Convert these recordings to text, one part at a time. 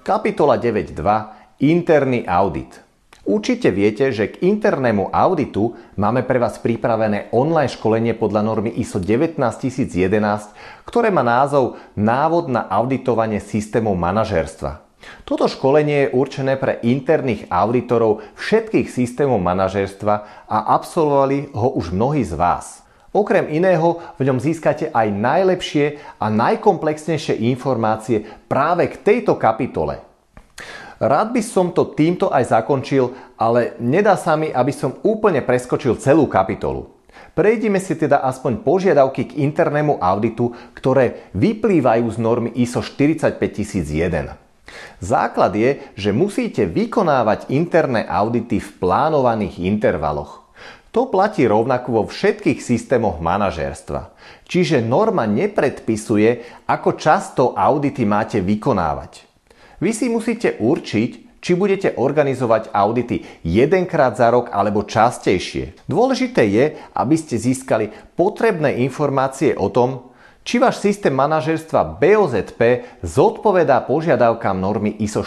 Kapitola 9.2. Interný audit. Určite viete, že k internému auditu máme pre vás pripravené online školenie podľa normy ISO 19011, ktoré má názov Návod na auditovanie systémov manažérstva. Toto školenie je určené pre interných auditorov všetkých systémov manažérstva a absolvovali ho už mnohí z vás. Okrem iného v ňom získate aj najlepšie a najkomplexnejšie informácie práve k tejto kapitole. Rád by som to týmto aj zakončil, ale nedá sa mi, aby som úplne preskočil celú kapitolu. Prejdime si teda aspoň požiadavky k internému auditu, ktoré vyplývajú z normy ISO 45001. Základ je, že musíte vykonávať interné audity v plánovaných intervaloch. To platí rovnako vo všetkých systémoch manažérstva. Čiže norma nepredpisuje, ako často audity máte vykonávať. Vy si musíte určiť, či budete organizovať audity jedenkrát za rok alebo častejšie. Dôležité je, aby ste získali potrebné informácie o tom, či váš systém manažérstva BOZP zodpovedá požiadavkám normy ISO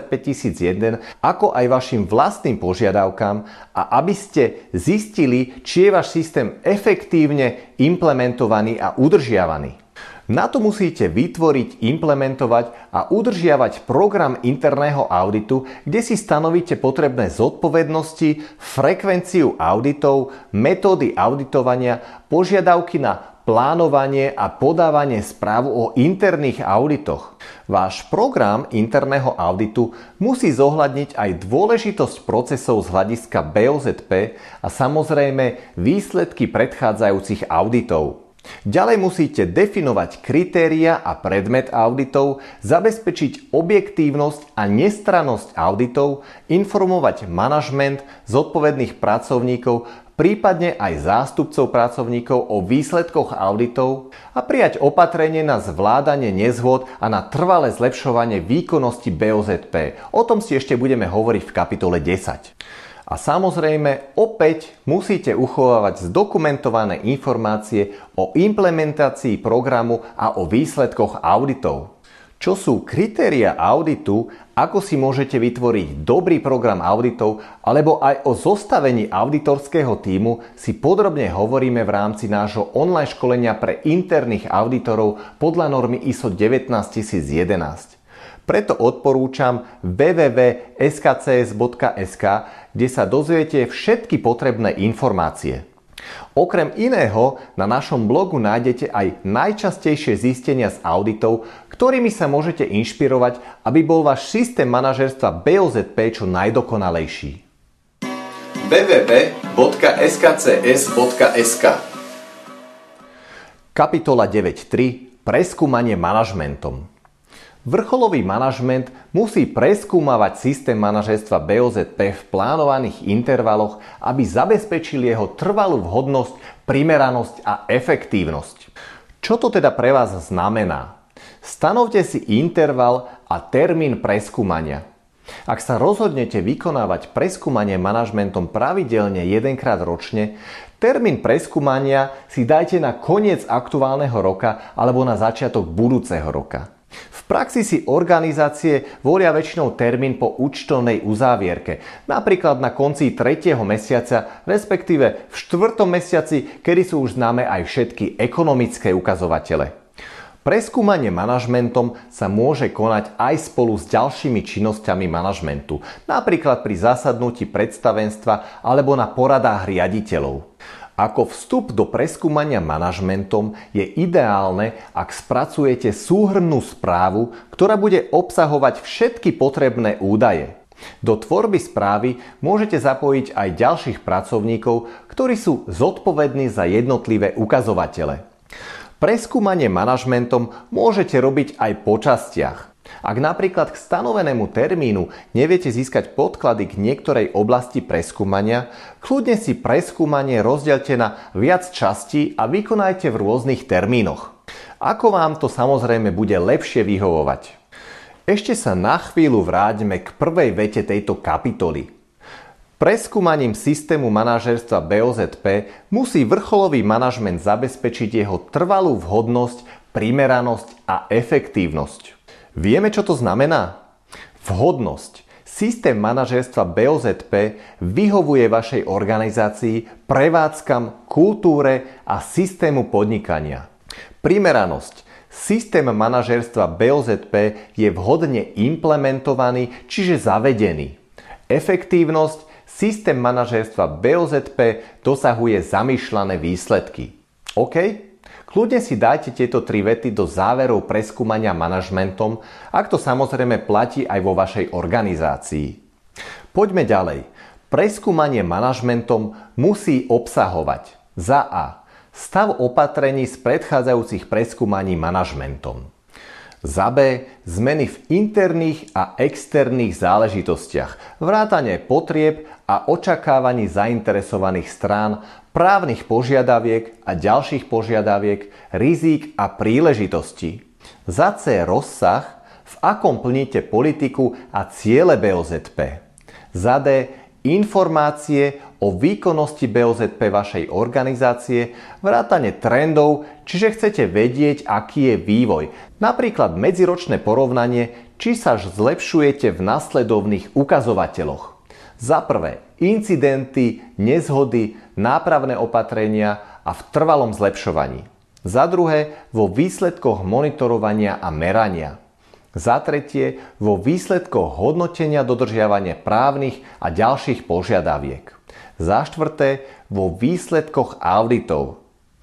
45001, ako aj vašim vlastným požiadavkám a aby ste zistili, či je váš systém efektívne implementovaný a udržiavaný. Na to musíte vytvoriť, implementovať a udržiavať program interného auditu, kde si stanovíte potrebné zodpovednosti, frekvenciu auditov, metódy auditovania, požiadavky na plánovanie a podávanie správ o interných auditoch. Váš program interného auditu musí zohľadniť aj dôležitosť procesov z hľadiska BOZP a samozrejme výsledky predchádzajúcich auditov. Ďalej musíte definovať kritéria a predmet auditov, zabezpečiť objektívnosť a nestrannosť auditov, informovať manažment, zodpovedných pracovníkov, prípadne aj zástupcov pracovníkov o výsledkoch auditov a prijať opatrenie na zvládanie nezhôd a na trvalé zlepšovanie výkonnosti BOZP. O tom si ešte budeme hovoriť v kapitole 10. A samozrejme, opäť musíte uchovávať zdokumentované informácie o implementácii programu a o výsledkoch auditov. Čo sú kritéria auditu, ako si môžete vytvoriť dobrý program auditov, alebo aj o zostavení auditorského tímu si podrobne hovoríme v rámci nášho online školenia pre interných auditorov podľa normy ISO 19011. Preto odporúčam www.skcs.sk, kde sa dozviete všetky potrebné informácie. Okrem iného, na našom blogu nájdete aj najčastejšie zistenia z auditov, ktorými sa môžete inšpirovať, aby bol váš systém manažérstva BOZP čo najdokonalejší. www.skcs.sk Kapitola 9.3. Preskúmanie manažmentom. Vrcholový manažment musí preskúmavať systém manažérstva BOZP v plánovaných intervaloch, aby zabezpečil jeho trvalú vhodnosť, primeranosť a efektívnosť. Čo to teda pre vás znamená? Stanovte si interval a termín preskúmania. Ak sa rozhodnete vykonávať preskúmanie manažmentom pravidelne jedenkrát ročne, termín preskúmania si dajte na koniec aktuálneho roka alebo na začiatok budúceho roka. V praxi si organizácie volia väčšinou termín po účtovnej uzávierke, napríklad na konci 3. mesiaca, respektíve v 4. mesiaci, kedy sú už známe aj všetky ekonomické ukazovatele. Preskúmanie manažmentom sa môže konať aj spolu s ďalšími činnosťami manažmentu, napríklad pri zasadnutí predstavenstva alebo na poradách riaditeľov. Ako vstup do preskúmania manažmentom je ideálne, ak spracujete súhrnnú správu, ktorá bude obsahovať všetky potrebné údaje. Do tvorby správy môžete zapojiť aj ďalších pracovníkov, ktorí sú zodpovední za jednotlivé ukazovatele. Preskúmanie manažmentom môžete robiť aj po častiach. Ak napríklad k stanovenému termínu neviete získať podklady k niektorej oblasti preskúmania, kľudne si preskúmanie rozdielte na viac častí a vykonajte v rôznych termínoch. Ako vám to samozrejme bude lepšie vyhovovať. Ešte sa na chvíľu vráťme k prvej vete tejto kapitoly. Preskúmaním systému manažérstva BOZP musí vrcholový manažment zabezpečiť jeho trvalú vhodnosť, primeranosť a efektívnosť. Vieme, čo to znamená? Vhodnosť. Systém manažérstva BOZP vyhovuje vašej organizácii, prevádzkam, kultúre a systému podnikania. Primeranosť. Systém manažérstva BOZP je vhodne implementovaný, čiže zavedený. Efektívnosť. Systém manažérstva BOZP dosahuje zamýšľané výsledky. OK? Kľudne si dajte tieto 3 vety do záverov preskúmania manažmentom, ak to samozrejme platí aj vo vašej organizácii. Poďme ďalej. Preskúmanie manažmentom musí obsahovať za A. Stav opatrení z predchádzajúcich preskúmaní manažmentom. Za B. Zmeny v interných a externých záležitostiach, vrátane potrieb a očakávaní zainteresovaných strán, právnych požiadaviek a ďalších požiadaviek, rizík a príležitostí. Za C. Rozsah, v akom plníte politiku a ciele BOZP. Za D. Informácie o výkonnosti BOZP vašej organizácie, vrátane trendov, čiže chcete vedieť, aký je vývoj. Napríklad medziročné porovnanie, či sa zlepšujete v nasledovných ukazovateľoch. Za prvé, incidenty, nezhody, nápravné opatrenia a v trvalom zlepšovaní. Za druhé, vo výsledkoch monitorovania a merania. Za tretie, vo výsledkoch hodnotenia dodržiavania právnych a ďalších požiadaviek. Za štvrté, vo výsledkoch auditov.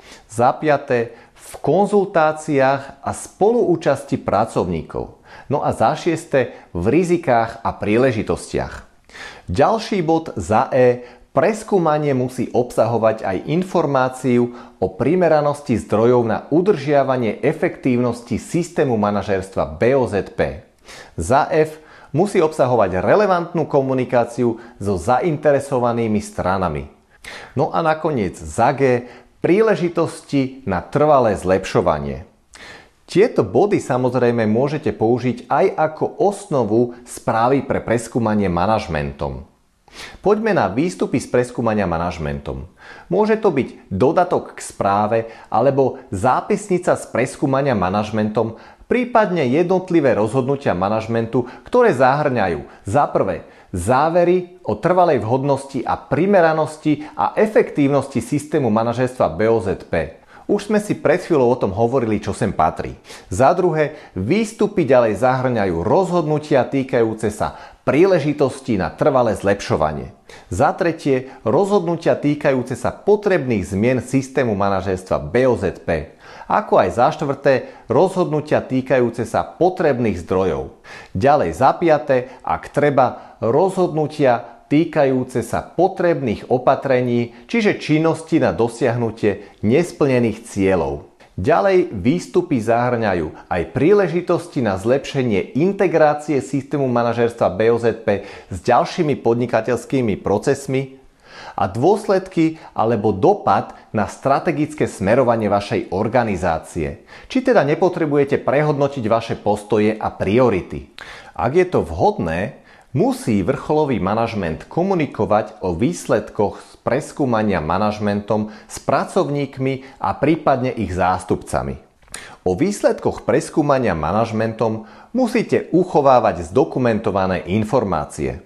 Za piaté, v konzultáciách a spoluúčasti pracovníkov. No a za šieste, v rizikách a príležitostiach. Ďalší bod za E. Preskúmanie musí obsahovať aj informáciu o primeranosti zdrojov na udržiavanie efektívnosti systému manažérstva BOZP. Za F. Musí obsahovať relevantnú komunikáciu so zainteresovanými stranami. No a nakoniec za G. Príležitosti na trvalé zlepšovanie. Tieto body samozrejme môžete použiť aj ako osnovu správy pre preskúmanie manažmentom. Poďme na výstupy z preskúmania manažmentom. Môže to byť dodatok k správe alebo zápisnica z preskúmania manažmentom, prípadne jednotlivé rozhodnutia manažmentu, ktoré zahŕňajú za prvé závery o trvalej vhodnosti a primeranosti a efektívnosti systému manažérstva BOZP. Už sme si pred chvíľou o tom hovorili, čo sem patrí. Za druhé, výstupy ďalej zahŕňajú rozhodnutia týkajúce sa príležitosti na trvalé zlepšovanie. Za tretie, rozhodnutia týkajúce sa potrebných zmien systému manažérstva BOZP. Ako aj za štvrté, rozhodnutia týkajúce sa potrebných zdrojov. Ďalej za piate, ak treba, rozhodnutia týkajúce sa potrebných opatrení, čiže činnosti na dosiahnutie nesplnených cieľov. Ďalej výstupy zahŕňajú aj príležitosti na zlepšenie integrácie systému manažérstva BOZP s ďalšími podnikateľskými procesmi a dôsledky alebo dopad na strategické smerovanie vašej organizácie. Či teda nepotrebujete prehodnotiť vaše postoje a priority. Ak je to vhodné, musí vrcholový manažment komunikovať o výsledkoch z preskúmania manažmentom s pracovníkmi a prípadne ich zástupcami. O výsledkoch preskúmania manažmentom musíte uchovávať zdokumentované informácie.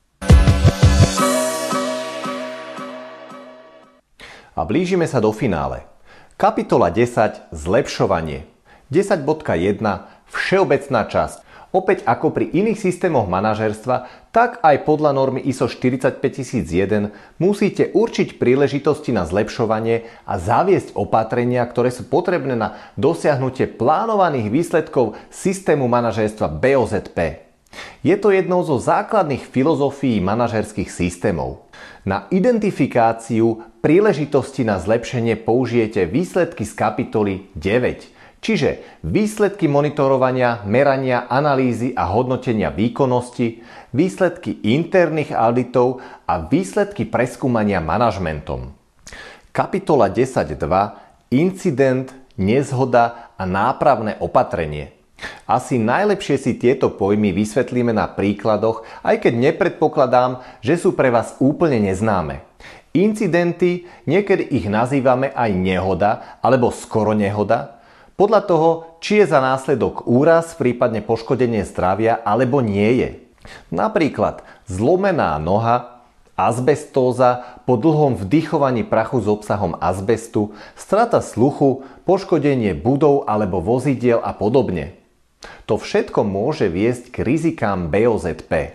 A blížime sa do finále. Kapitola 10. Zlepšovanie. 10.1. Všeobecná časť. Opäť ako pri iných systémoch manažérstva, tak aj podľa normy ISO 45001 musíte určiť príležitosti na zlepšovanie a zaviesť opatrenia, ktoré sú potrebné na dosiahnutie plánovaných výsledkov systému manažérstva BOZP. Je to jednou zo základných filozofií manažérskych systémov. Na identifikáciu príležitosti na zlepšenie použijete výsledky z kapitoly 9. Čiže výsledky monitorovania, merania, analýzy a hodnotenia výkonnosti, výsledky interných auditov a výsledky preskúmania manažmentom. Kapitola 10.2. Incident, nezhoda a nápravné opatrenie. Asi najlepšie si tieto pojmy vysvetlíme na príkladoch, aj keď nepredpokladám, že sú pre vás úplne neznáme. Incidenty, niekedy ich nazývame aj nehoda alebo skoro nehoda, podľa toho, či je za následok úraz, prípadne poškodenie zdravia, alebo nie je. Napríklad zlomená noha, azbestóza po dlhom vdychovaní prachu s obsahom azbestu, strata sluchu, poškodenie budov alebo vozidiel a podobne. To všetko môže viesť k rizikám BOZP.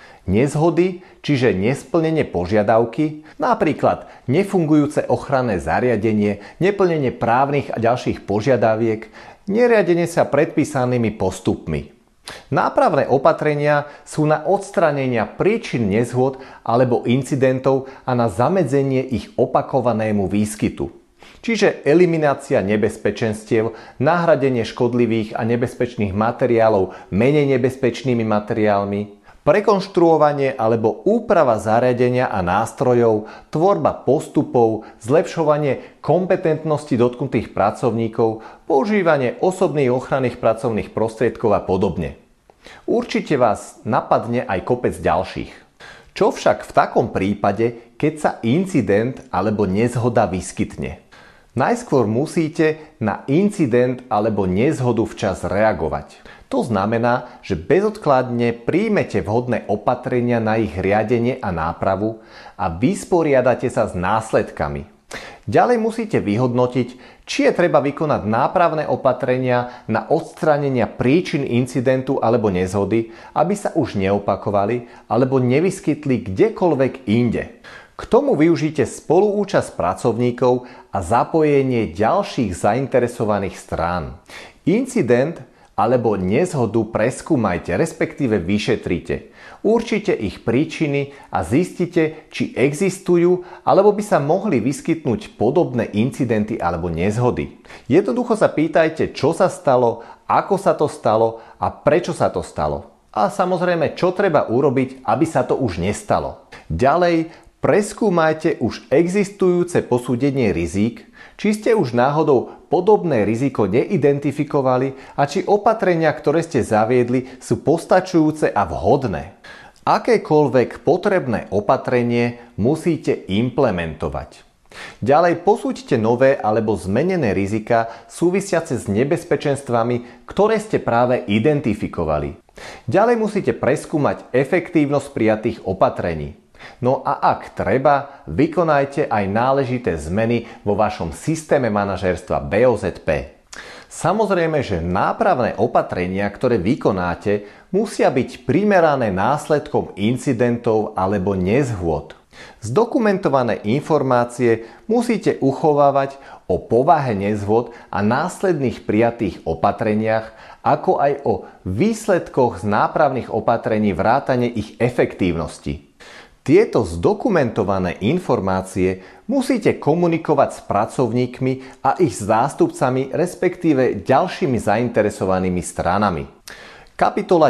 Nezhody, čiže nesplnenie požiadavky, napríklad nefungujúce ochranné zariadenie, neplnenie právnych a ďalších požiadaviek, neriadenie sa predpísanými postupmi. Nápravné opatrenia sú na odstránenia príčin nezhôd alebo incidentov a na zamedzenie ich opakovanému výskytu. Čiže eliminácia nebezpečenstiev, nahradenie škodlivých a nebezpečných materiálov menej nebezpečnými materiálmi, prekonštruovanie alebo úprava zariadenia a nástrojov, tvorba postupov, zlepšovanie kompetentnosti dotknutých pracovníkov, používanie osobných ochranných pracovných prostriedkov a podobne. Určite vás napadne aj kopec ďalších. Čo však v takom prípade, keď sa incident alebo nezhoda vyskytne? Najskôr musíte na incident alebo nezhodu včas reagovať. To znamená, že bezodkladne príjmete vhodné opatrenia na ich riadenie a nápravu a vysporiadate sa s následkami. Ďalej musíte vyhodnotiť, či je treba vykonať nápravné opatrenia na odstránenia príčin incidentu alebo nezhody, aby sa už neopakovali alebo nevyskytli kdekoľvek inde. K tomu využite spoluúčasť pracovníkov a zapojenie ďalších zainteresovaných strán. Incident alebo nezhodu preskúmajte, respektíve vyšetrite. Určite ich príčiny a zistite, či existujú, alebo by sa mohli vyskytnúť podobné incidenty alebo nezhody. Jednoducho sa pýtajte, čo sa stalo, ako sa to stalo a prečo sa to stalo. A samozrejme, čo treba urobiť, aby sa to už nestalo. Ďalej, preskúmajte už existujúce posúdenie rizík, či ste už náhodou podobné riziko neidentifikovali a či opatrenia, ktoré ste zaviedli, sú postačujúce a vhodné. Akékoľvek potrebné opatrenie musíte implementovať. Ďalej posúďte nové alebo zmenené rizika súvisiace s nebezpečenstvami, ktoré ste práve identifikovali. Ďalej musíte preskúmať efektívnosť prijatých opatrení. No a ak treba, vykonajte aj náležité zmeny vo vašom systéme manažérstva BOZP. Samozrejme, že nápravné opatrenia, ktoré vykonáte, musia byť primerané následkom incidentov alebo nezhôd. Zdokumentované informácie musíte uchovávať o povahe nezhôd a následných prijatých opatreniach, ako aj o výsledkoch z nápravných opatrení vrátane ich efektívnosti. Tieto zdokumentované informácie musíte komunikovať s pracovníkmi a ich zástupcami, respektíve ďalšími zainteresovanými stranami. Kapitola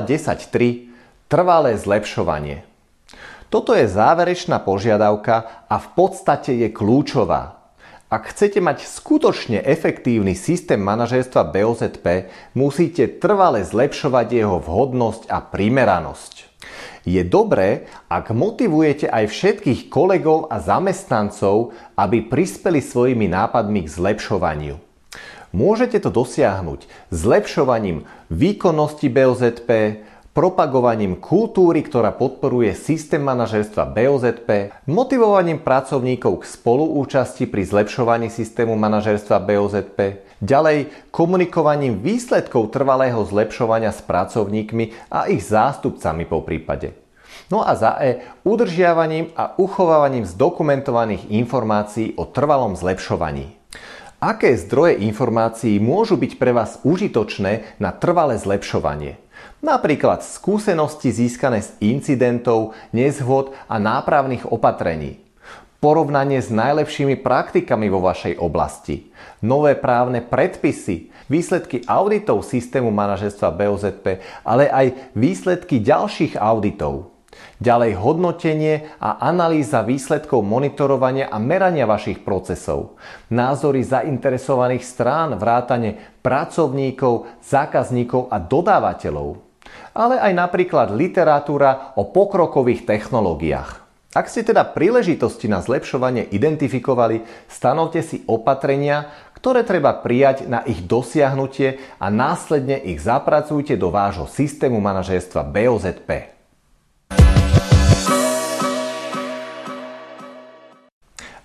10.3. Trvalé zlepšovanie. Toto je záverečná požiadavka a v podstate je kľúčová. Ak chcete mať skutočne efektívny systém manažérstva BOZP, musíte trvale zlepšovať jeho vhodnosť a primeranosť. Je dobré, ak motivujete aj všetkých kolegov a zamestnancov, aby prispeli svojimi nápadmi k zlepšovaniu. Môžete to dosiahnuť zlepšovaním výkonnosti BOZP, propagovaním kultúry, ktorá podporuje systém manažérstva BOZP, motivovaním pracovníkov k spoluúčasti pri zlepšovaní systému manažérstva BOZP, ďalej komunikovaním výsledkov trvalého zlepšovania s pracovníkmi a ich zástupcami po prípade. No a za udržiavaním a uchovávaním zdokumentovaných informácií o trvalom zlepšovaní. Aké zdroje informácií môžu byť pre vás užitočné na trvalé zlepšovanie? Napríklad skúsenosti získané z incidentov, nezhôd a nápravných opatrení. Porovnanie s najlepšími praktikami vo vašej oblasti. Nové právne predpisy, výsledky auditov systému manažérstva BOZP, ale aj výsledky ďalších auditov. Ďalej hodnotenie a analýza výsledkov monitorovania a merania vašich procesov. Názory zainteresovaných strán, vrátane pracovníkov, zákazníkov a dodávateľov. Ale aj napríklad literatúra o pokrokových technológiách. Ak ste teda príležitosti na zlepšovanie identifikovali, stanovte si opatrenia, ktoré treba prijať na ich dosiahnutie a následne ich zapracujte do vášho systému manažérstva BOZP.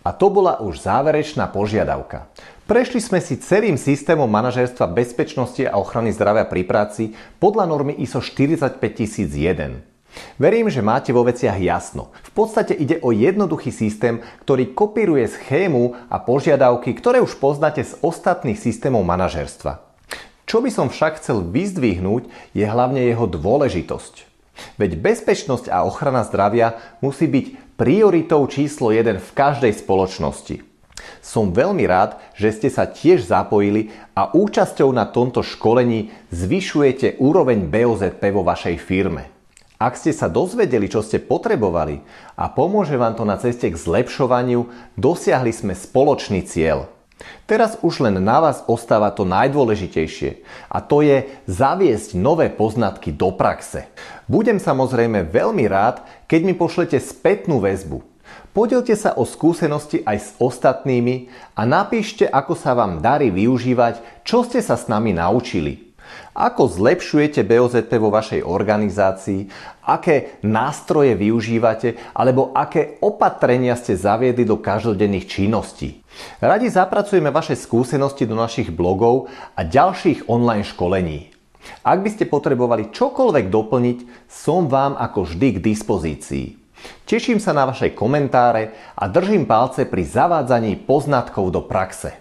A to bola už záverečná požiadavka. Prešli sme si celým systémom manažérstva bezpečnosti a ochrany zdravia pri práci podľa normy ISO 45001. Verím, že máte vo veciach jasno. V podstate ide o jednoduchý systém, ktorý kopíruje schému a požiadavky, ktoré už poznáte z ostatných systémov manažérstva. Čo by som však chcel vyzdvihnúť, je hlavne jeho dôležitosť. Veď bezpečnosť a ochrana zdravia musí byť prioritou číslo 1 v každej spoločnosti. Som veľmi rád, že ste sa tiež zapojili a účasťou na tomto školení zvyšujete úroveň BOZP vo vašej firme. Ak ste sa dozvedeli, čo ste potrebovali a pomôže vám to na ceste k zlepšovaniu, dosiahli sme spoločný cieľ. Teraz už len na vás ostáva to najdôležitejšie a to je zaviesť nové poznatky do praxe. Budem samozrejme veľmi rád, keď mi pošlete spätnú väzbu. Podielte sa o skúsenosti aj s ostatnými a napíšte, ako sa vám darí využívať, čo ste sa s nami naučili. Ako zlepšujete BOZP vo vašej organizácii, aké nástroje využívate alebo aké opatrenia ste zaviedli do každodenných činností. Radi zapracujeme vaše skúsenosti do našich blogov a ďalších online školení. Ak by ste potrebovali čokoľvek doplniť, som vám ako vždy k dispozícii. Teším sa na vaše komentáre a držím palce pri zavádzaní poznatkov do praxe.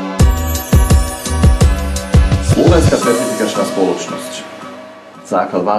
Slovenská certifikačná spoločnosť. Základ